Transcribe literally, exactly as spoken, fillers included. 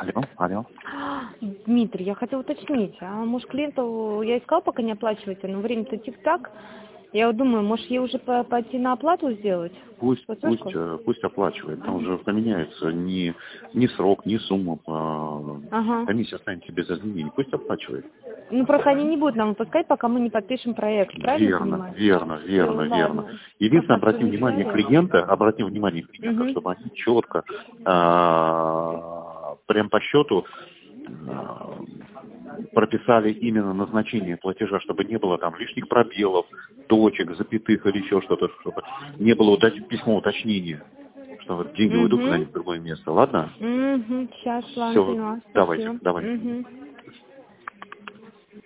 Алло, алло. Дмитрий, я хотела уточнить, а может клиенту, я искала, пока не оплачиваете, но время-то тик-так. Я вот думаю, может ей уже по- пойти на оплату сделать? Пусть, Платежку? пусть, э, пусть оплачивает. Там уже поменяется ни, ни срок, ни сумма. а, Ага. Комиссия останется без изменений. Пусть оплачивает. Ну, просто они не будут нам выпускать, пока мы не подпишем проект, правильно я Верно, понимаю? верно, верно, Всё, верно. ладно. Единственное, Пока обратим всё внимание вначале. клиента, обратим внимание клиента, Мгм. чтобы они четко, а, прям по счету, а, прописали именно назначение платежа, чтобы не было там лишних пробелов, точек, запятых или еще что-то, чтобы не было уточ- письмо уточнения, что вот деньги уйдут Мгм. куда-нибудь в другое место. Ладно? Мгм. Сейчас, ладно, Все, поняла. давайте, Спасибо. давайте. Мгм.